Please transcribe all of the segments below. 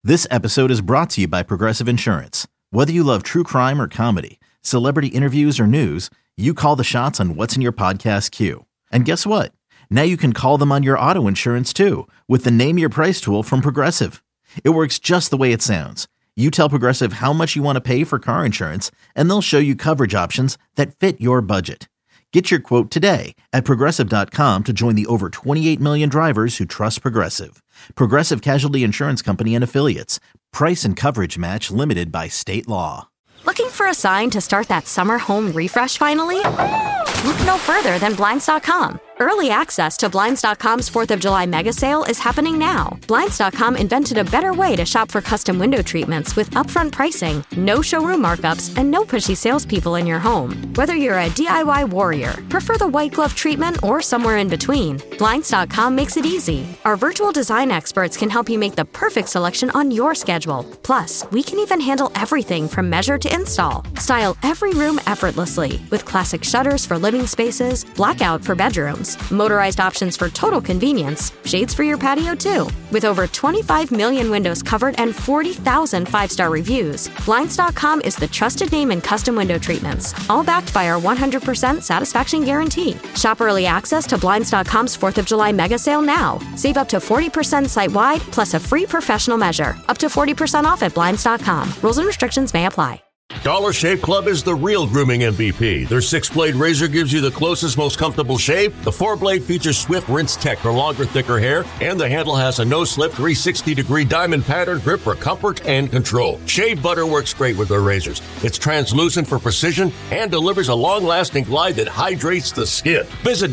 This episode is brought to you by Progressive Insurance. Whether you love true crime or comedy, celebrity interviews or news, you call the shots on what's in your podcast queue. And guess what? Now you can call them on your auto insurance too with the Name Your Price tool from Progressive. It works just the way it sounds. You tell Progressive how much you want to pay for car insurance, and they'll show you coverage options that fit your budget. Get your quote today at Progressive.com to join the over 28 million drivers who trust Progressive. Progressive Casualty Insurance Company and Affiliates. Price and coverage match limited by state law. Looking for a sign to start that summer home refresh finally? Look no further than Blinds.com. Early access to Blinds.com's 4th of July mega sale is happening now. Blinds.com invented a better way to shop for custom window treatments with upfront pricing, no showroom markups, and no pushy salespeople in your home. Whether you're a DIY warrior, prefer the white glove treatment, or somewhere in between, Blinds.com makes it easy. Our virtual design experts can help you make the perfect selection on your schedule. Plus, we can even handle everything from measure to install. Style every room effortlessly with classic shutters for living spaces, blackout for bedrooms, motorized options for total convenience, shades for your patio too. With over 25 million windows covered and 40,000 five-star reviews, Blinds.com is the trusted name in custom window treatments, all backed by our 100% satisfaction guarantee. Shop early access to Blinds.com's 4th of July mega sale now. Save up to 40% site-wide, plus a free professional measure. Up to 40% off at Blinds.com. Rules and restrictions may apply. Dollar Shave Club is the real grooming MVP. Their 6-blade razor gives you the closest, most comfortable shave. The 4-blade features Swift Rinse Tech for longer, thicker hair, and the handle has a no-slip 360-degree diamond pattern grip for comfort and control. Shave butter works great with their razors. It's translucent for precision and delivers a long-lasting glide that hydrates the skin. Visit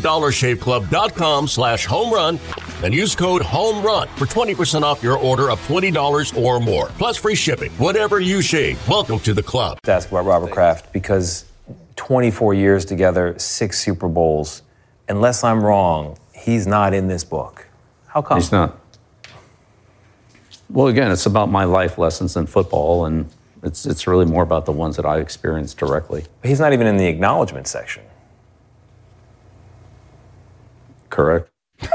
DollarShaveClub.com/homerun and use code HOMERUN for 20% off your order of $20 or more, plus free shipping. Whatever you shave, welcome to the club. Ask about Robert Kraft because 24 years together, 6 Super Bowls. Unless I'm wrong, he's not in this book. How come? He's not. Well, again, it's about my life lessons in football, and it's really more about the ones that I experienced directly. But he's not even in the acknowledgement section. Correct.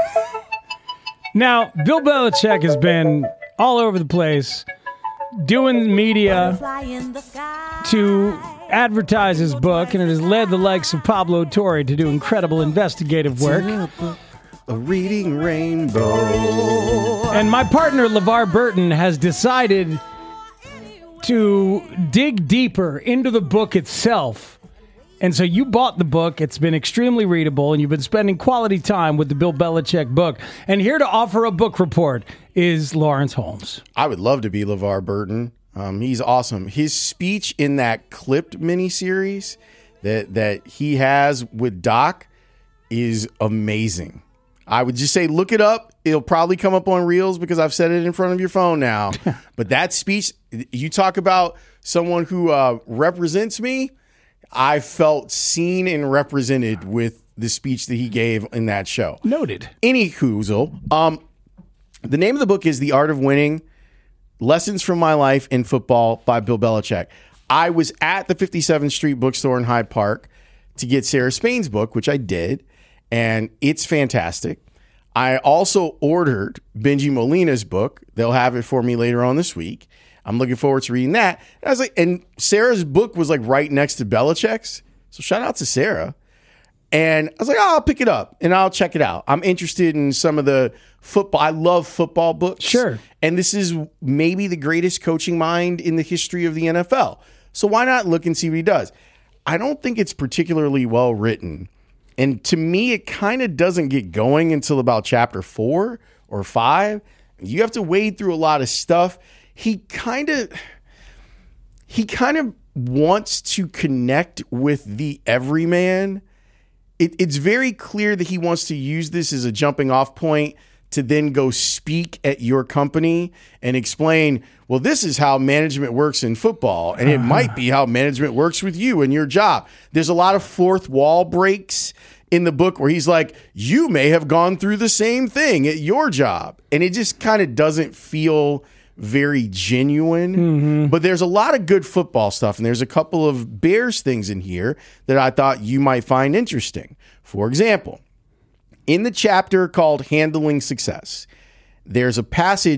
Now, Bill Belichick has been all over the place doing media to advertise his book, and it has led the likes of Pablo Torre to do incredible investigative work. A reading rainbow. And my partner, LeVar Burton, has decided to dig deeper into the book itself. And so you bought the book. It's been extremely readable, and you've been spending quality time with the Bill Belichick book. And here to offer a book report is Lawrence Holmes. I would love to be LeVar Burton. He's awesome. His speech in that clipped miniseries that he has with Doc is amazing. I would just say look it up. It'll probably come up on Reels because I've said it in front of your phone now. But that speech, you talk about someone who represents me. I felt seen and represented with the speech that he gave in that show. Noted. Any hoozle. The name of the book is The Art of Winning, Lessons from My Life in Football by Bill Belichick. I was at the 57th Street bookstore in Hyde Park to get Sarah Spain's book, which I did, and it's fantastic. I also ordered Benji Molina's book. They'll have it for me later on this week. I'm looking forward to reading that. And I was like, and Sarah's book was like right next to Belichick's. So shout out to Sarah. And I was like, oh, I'll pick it up and I'll check it out. I'm interested in some of the football. I love football books. Sure. And this is maybe the greatest coaching mind in the history of the NFL. So why not look and see what he does? I don't think it's particularly well written. And to me, it kind of doesn't get going until about chapter 4 or 5. You have to wade through a lot of stuff. He kind of wants to connect with the everyman. It's very clear that he wants to use this as a jumping off point to then go speak at your company and explain, well, this is how management works in football, and it might be how management works with you and your job. There's a lot of fourth wall breaks in the book where he's like, you may have gone through the same thing at your job. And it just kind of doesn't feel very genuine. Mm-hmm. But there's a lot of good football stuff, and there's a couple of Bears things in here that I thought you might find interesting. For example, in the chapter called Handling Success, there's a passage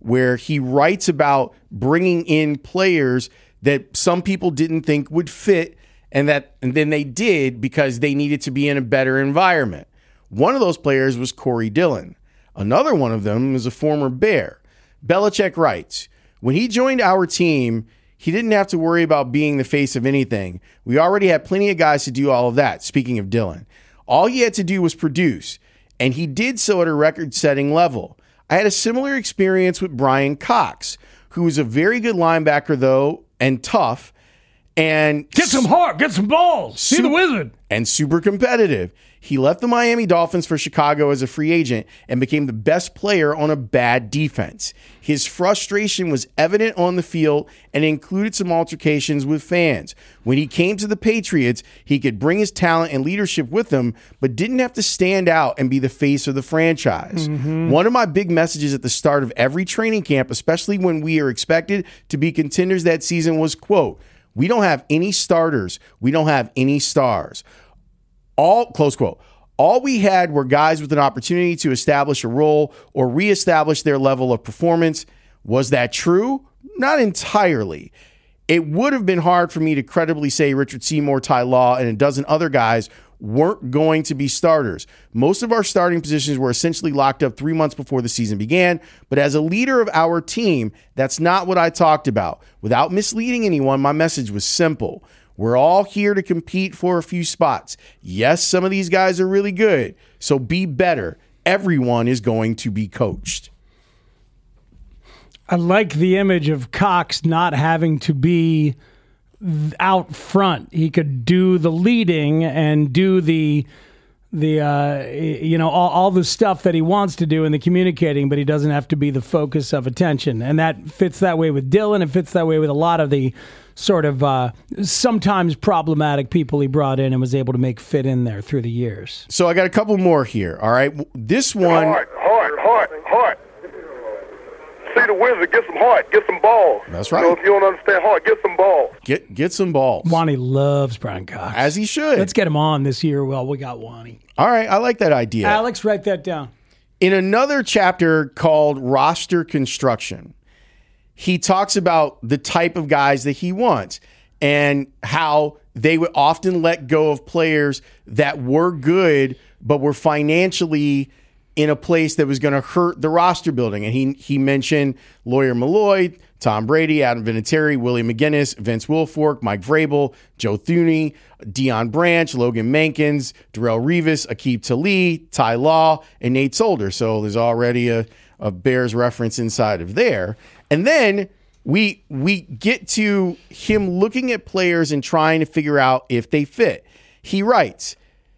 where he writes about bringing in players that some people didn't think would fit, and then they did because they needed to be in a better environment. One of those players was Corey Dillon. Another one of them is a former Bear. Belichick writes, when he joined our team, he didn't have to worry about being the face of anything. We already had plenty of guys to do all of that, speaking of Dillon. All he had to do was produce, and he did so at a record-setting level. I had a similar experience with Brian Cox, who was a very good linebacker, though, and tough. And get some heart, get some balls. See the wizard. And super competitive. He left the Miami Dolphins for Chicago as a free agent and became the best player on a bad defense. His frustration was evident on the field and included some altercations with fans. When he came to the Patriots, he could bring his talent and leadership with him, but didn't have to stand out and be the face of the franchise. One of my big messages at the start of every training camp, especially when we are expected to be contenders that season, was, quote, we don't have any starters. We don't have any stars. Close quote. All we had were guys with an opportunity to establish a role or reestablish their level of performance. Was that true? Not entirely. It would have been hard for me to credibly say Richard Seymour, Ty Law, and a dozen other guys weren't going to be starters. Most of our starting positions were essentially locked up 3 months before the season began, but as a leader of our team, that's not what I talked about. Without misleading anyone, my message was simple. We're all here to compete for a few spots. Yes, some of these guys are really good, so be better. Everyone is going to be coached. I like the image of Cox not having to be out front. He could do the leading and do all the stuff that he wants to do in the communicating, but he doesn't have to be the focus of attention. And that fits that way with Dillon. It fits that way with a lot of the sort of sometimes problematic people he brought in and was able to make fit in there through the years. So I got a couple more here. All right. This one. Heart. See the wizard, get some heart, get some balls. That's right. You know, if you don't understand heart, get some balls. Get some balls. Wani loves Brian Cox. As he should. Let's get him on this year. Well, we got Wani. All right. I like that idea. Alex, write that down. In another chapter called Roster Construction, he talks about the type of guys that he wants and how they would often let go of players that were good but were financially in a place that was going to hurt the roster building. And he mentioned Lawyer Malloy, Tom Brady, Adam Vinatieri, Willie McGinnis, Vince Wilfork, Mike Vrabel, Joe Thuney, Deion Branch, Logan Mankins, Darrelle Revis, Aqib Talib, Ty Law, and Nate Solder. So there's already a Bears reference inside of there. And then we get to him looking at players and trying to figure out if they fit. He writes,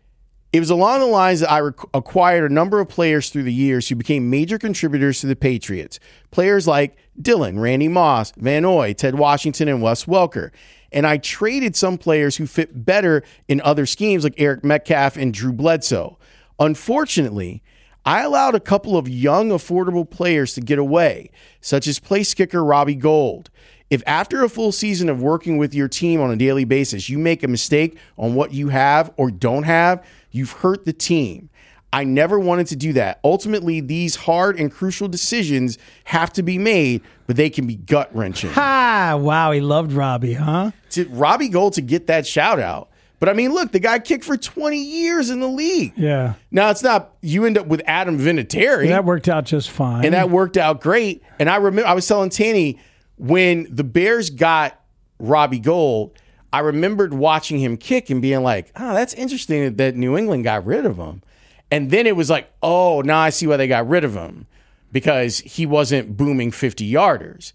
it was along the lines that I acquired a number of players through the years who became major contributors to the Patriots. Players like Dillon, Randy Moss, Van Noy, Ted Washington, and Wes Welker. And I traded some players who fit better in other schemes like Eric Metcalf and Drew Bledsoe. Unfortunately, I allowed a couple of young, affordable players to get away, such as place kicker Robbie Gould. If after a full season of working with your team on a daily basis, you make a mistake on what you have or don't have, you've hurt the team. I never wanted to do that. Ultimately, these hard and crucial decisions have to be made, but they can be gut-wrenching. Ha! Wow, he loved Robbie, huh? To Robbie Gould to get that shout-out. But, I mean, look, the guy kicked for 20 years in the league. Yeah. Now, it's not – you end up with Adam Vinatieri. That worked out just fine. And that worked out great. And I remember – I was telling Tanny – when the Bears got Robbie Gould, I remembered watching him kick and being like, oh, that's interesting that New England got rid of him. And then it was like, oh, now I see why they got rid of him, because he wasn't booming 50-yarders.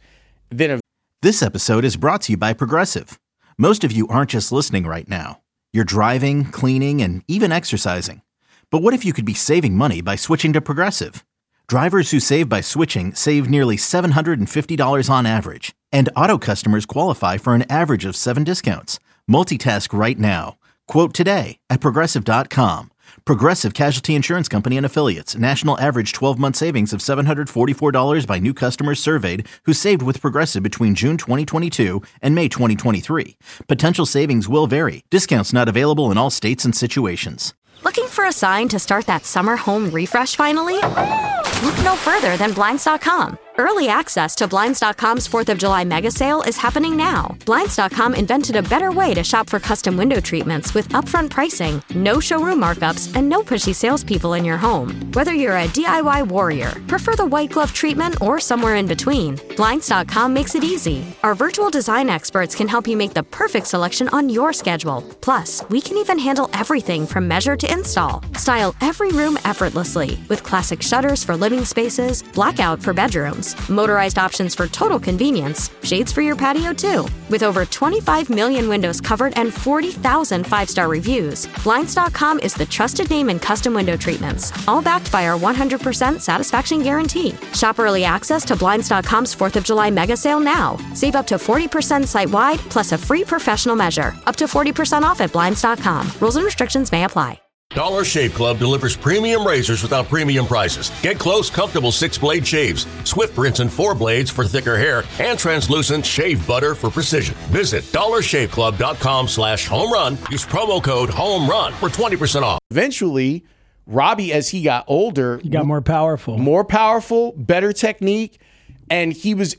This episode is brought to you by Progressive. Most of you aren't just listening right now. You're driving, cleaning, and even exercising. But what if you could be saving money by switching to Progressive? Drivers who save by switching save nearly $750 on average, and auto customers qualify for an average of 7 discounts. Multitask right now. Quote today at Progressive.com. Progressive Casualty Insurance Company and Affiliates. National average 12-month savings of $744 by new customers surveyed who saved with Progressive between June 2022 and May 2023. Potential savings will vary. Discounts not available in all states and situations. Looking for a sign to start that summer home refresh finally? Look no further than Blinds.com. Early access to Blinds.com's 4th of July mega sale is happening now. Blinds.com invented a better way to shop for custom window treatments with upfront pricing, no showroom markups, and no pushy salespeople in your home. Whether you're a DIY warrior, prefer the white glove treatment, or somewhere in between, Blinds.com makes it easy. Our virtual design experts can help you make the perfect selection on your schedule. Plus, we can even handle everything from measure to install. Style every room effortlessly with classic shutters for living spaces, blackout for bedrooms, motorized options for total convenience, shades for your patio too. With over 25 million windows covered and 40,000 5-star reviews, Blinds.com is the trusted name in custom window treatments, all backed by our 100% satisfaction guarantee. Shop early access to Blinds.com's 4th of July mega sale now. Save up to 40% site-wide, plus a free professional measure. Up to 40% off at Blinds.com. Rules and restrictions may apply. Dollar Shave Club delivers premium razors without premium prices. Get close, comfortable 6-blade shaves, Swift rinse and 4 blades for thicker hair, and translucent shave butter for precision. Visit dollarshaveclub.com/home run. Use promo code HOME RUN for 20% off. Eventually, Robbie, as he got older, He got more powerful, better technique, and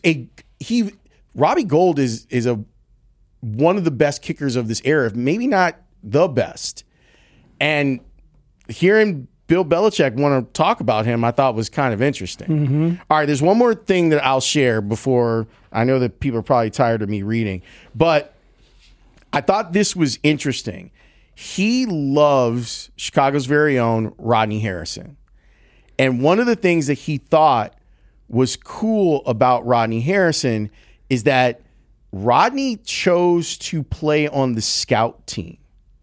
Robbie Gould is one of the best kickers of this era, maybe not the best. And hearing Bill Belichick want to talk about him, I thought was kind of interesting. Mm-hmm. All right, there's one more thing that I'll share before I know that people are probably tired of me reading, but I thought this was interesting. He loves Chicago's very own Rodney Harrison. And one of the things that he thought was cool about Rodney Harrison is that Rodney chose to play on the scout team,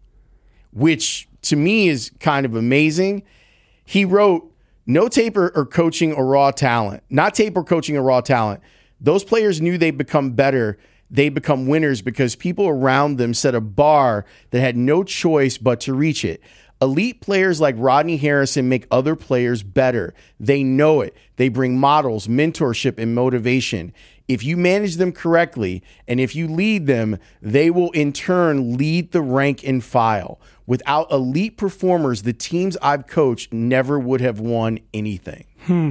which to me is kind of amazing. He wrote, no tape or coaching or raw talent. Not tape or coaching or raw talent. Those players knew they'd become better. They become winners because people around them set a bar that had no choice but to reach it. Elite players like Rodney Harrison make other players better. They know it. They bring models, mentorship, and motivation. If you manage them correctly and if you lead them, they will in turn lead the rank and file. Without elite performers, the teams I've coached never would have won anything.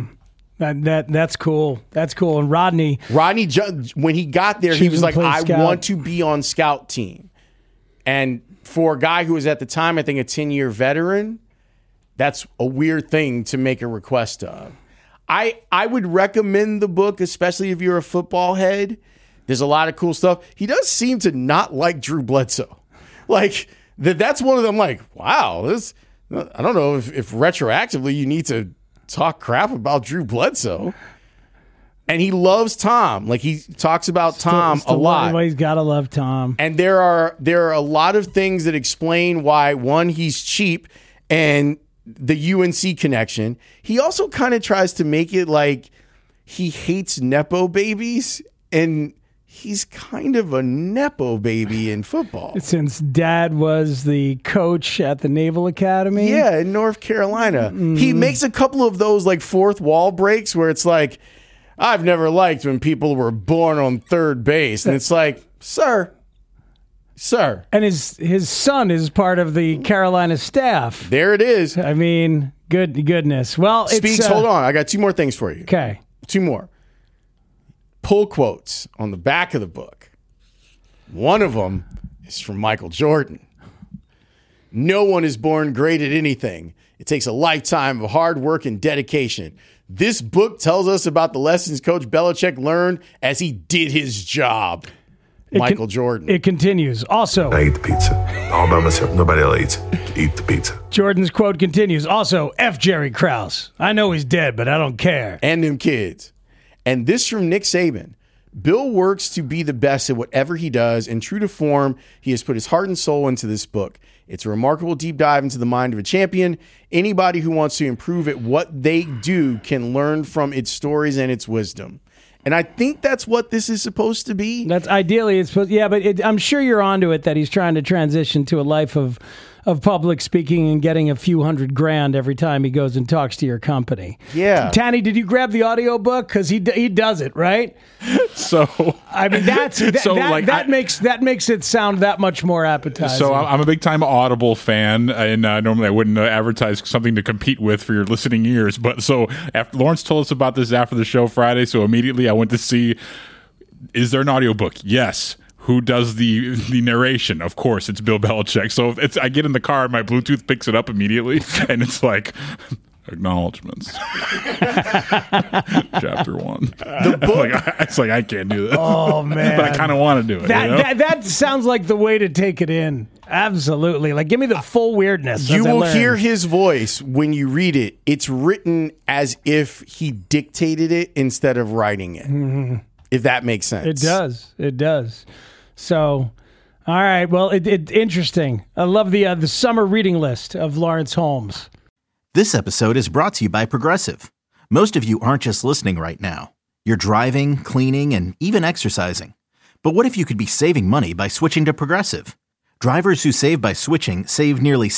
That's cool. That's cool. And Rodney, when he got there, he was like, I want to be on scout team. And for a guy who was at the time, I think, a 10-year veteran, that's a weird thing to make a request of. I would recommend the book, especially if you're a football head. There's a lot of cool stuff. He does seem to not like Drew Bledsoe. Like, that's one of them, like, wow, I don't know if retroactively you need to talk crap about Drew Bledsoe. And he loves Tom. Like, he talks about Tom a lot. He's got to love Tom. And there are a lot of things that explain why, one, he's cheap, and the UNC connection. He also kind of tries to make it like he hates Nepo babies, and he's kind of a Nepo baby in football. Since Dad was the coach at the Naval Academy? Yeah, in North Carolina. He makes a couple of those like fourth wall breaks where it's like, I've never liked when people were born on third base. And it's like, sir. And his son is part of the Carolina staff. There it is. I mean, goodness. Well, Speaks, hold on. I got 2 more things for you. Okay. 2 more. Pull quotes on the back of the book. One of them is from Michael Jordan. No one is born great at anything. It takes a lifetime of hard work and dedication. This book tells us about the lessons Coach Belichick learned as he did his job. Michael Jordan. It continues. Also, I eat the pizza all by myself. Nobody else eats. Eat the pizza. Jordan's quote continues. Also, F Jerry Krause. I know he's dead, but I don't care. And them kids. And this from Nick Saban. Bill works to be the best at whatever he does, and true to form, he has put his heart and soul into this book. It's a remarkable deep dive into the mind of a champion. Anybody who wants to improve at what they do can learn from its stories and its wisdom. And I think that's what this is supposed to be. That's ideally it's supposed. Yeah, but I'm sure you're onto it that he's trying to transition to a life of public speaking and getting a few $100,000 every time he goes and talks to your company. Yeah. Tanny, did you grab the audiobook? Because he does it, right? So I mean, that makes it sound that much more appetizing. So I'm a big time Audible fan, and normally I wouldn't advertise something to compete with for your listening ears. But so after Lawrence told us about this after the show Friday, so immediately I went to see, is there an audiobook? Yes. Who does the narration? Of course, it's Bill Belichick. So I get in the car and my Bluetooth picks it up immediately, and it's like, acknowledgements. Chapter 1. The book. It's like, I can't do this. Oh, man. But I kind of want to do it. That sounds like the way to take it in. Absolutely. Like, give me the full weirdness. You will hear his voice when you read it. It's written as if he dictated it instead of writing it. Mm-hmm. If that makes sense. It does. So, all right. Well, it's interesting. I love the summer reading list of Lawrence Holmes. This episode is brought to you by Progressive. Most of you aren't just listening right now. You're driving, cleaning, and even exercising. But what if you could be saving money by switching to Progressive? Drivers who save by switching save nearly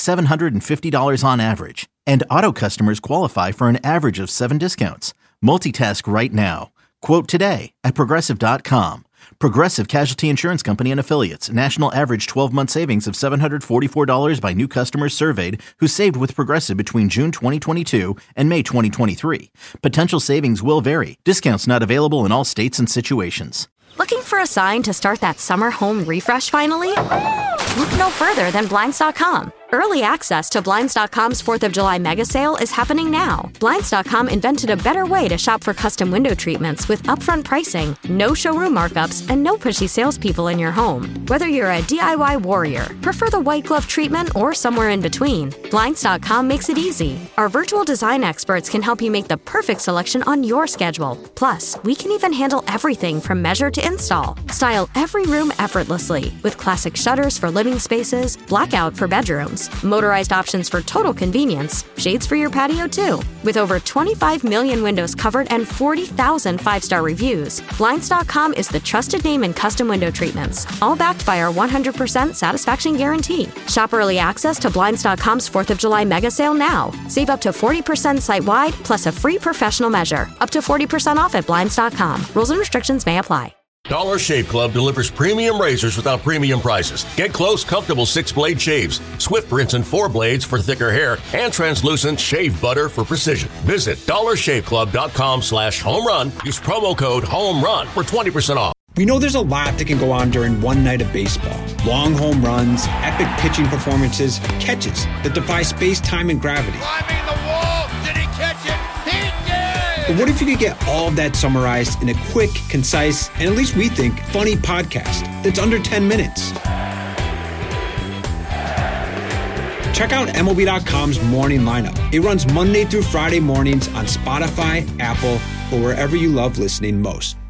$750 on average. And auto customers qualify for an average of 7 discounts. Multitask right now. Quote today at Progressive.com. Progressive Casualty Insurance Company and Affiliates. National average 12-month savings of $744 by new customers surveyed who saved with Progressive between June 2022 and May 2023. Potential savings will vary. Discounts not available in all states and situations. Looking for a sign to start that summer home refresh finally? Look no further than Blinds.com. Early access to Blinds.com's 4th of July mega sale is happening now. Blinds.com invented a better way to shop for custom window treatments with upfront pricing, no showroom markups, and no pushy salespeople in your home. Whether you're a DIY warrior, prefer the white glove treatment, or somewhere in between, Blinds.com makes it easy. Our virtual design experts can help you make the perfect selection on your schedule. Plus, we can even handle everything from measure to install. Style every room effortlessly with classic shutters for living spaces, blackout for bedrooms, motorized options for total convenience, shades for your patio too. With over 25 million windows covered and 40,000 5-star reviews, Blinds.com is the trusted name in custom window treatments, all backed by our 100% satisfaction guarantee. Shop early access to Blinds.com's 4th of July mega sale now. Save up to 40% site-wide, plus a free professional measure. Up to 40% off at Blinds.com. Rules and restrictions may apply. Dollar Shave Club delivers premium razors without premium prices. Get close, comfortable 6-blade shaves, Swift rinse and 4 blades for thicker hair, and translucent shave butter for precision. Visit dollarshaveclub.com/homerun. Use promo code HOMERUN for 20% off. We know there's a lot that can go on during one night of baseball. Long home runs, epic pitching performances, catches that defy space, time, and gravity. Climbing the wall, did he catch it? He did! But what if you could get all of that summarized in a quick, concise, and at least we think, funny podcast that's under 10 minutes? Check out MLB.com's Morning Lineup. It runs Monday through Friday mornings on Spotify, Apple, or wherever you love listening most.